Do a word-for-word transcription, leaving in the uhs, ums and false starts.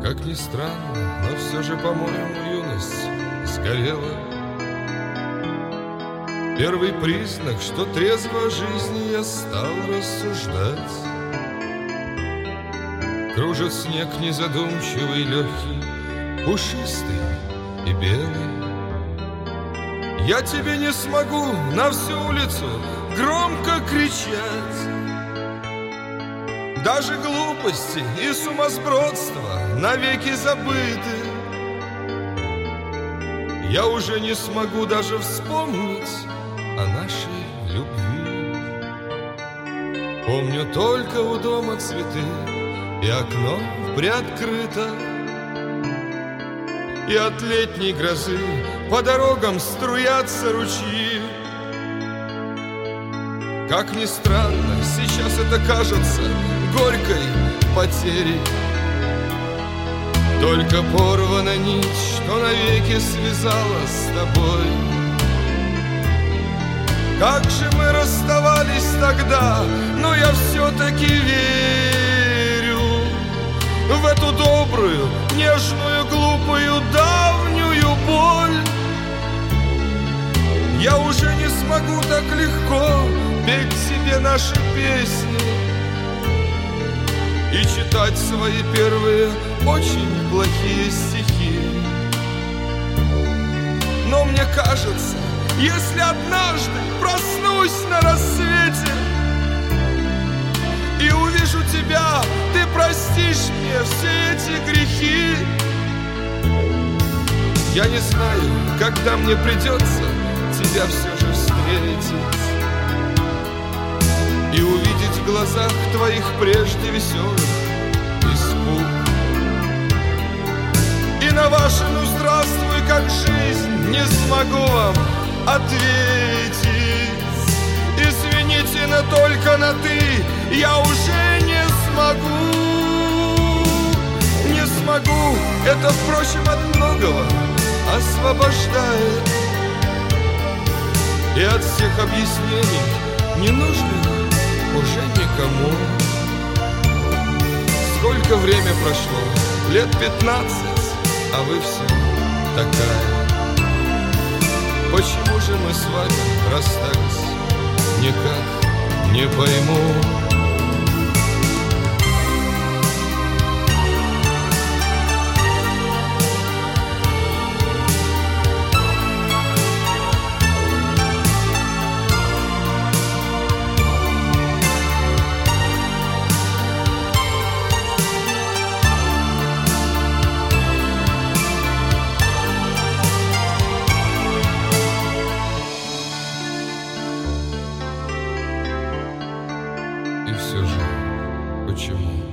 Как ни странно, но все же, по-моему, юность сгорела. Первый признак, что трезво о жизни я стал рассуждать. Кружит снег незадумчивый, легкий, пушистый и белый. Я тебе не смогу на всю улицу громко кричать. Даже глупости и сумасбродство навеки забыты. Я уже не смогу даже вспомнить о нашей любви. Помню только у дома цветы, и окно приоткрыто, и от летней грозы по дорогам струятся ручьи. Как ни странно, сейчас это кажется горькой потерей. Только порвана нить, что навеки связала с тобой. Как же мы расставались тогда, но я все-таки верю в эту добрую, нежную, глупую, давнюю боль. Я уже не смогу так легко петь себе наши песни и читать свои первые очень плохие стихи. Но мне кажется, если однажды проснусь на рассвете и увижу тебя, ты простишь мне все эти грехи. Я не знаю, когда мне придется тебя все же встретить и увидеть в глазах твоих прежде веселых испуг. И на ваше «ну здравствуй, как жизнь» не смогу вам ответить. Извините, но только на «ты» я уже не смогу. Не смогу, это, впрочем, от многого освобождает и от всех объяснений ненужных уже никому. Сколько время прошло? Лет пятнадцать, а вы все такая. Почему же мы с вами расстались? Никак не пойму. И все же, почему?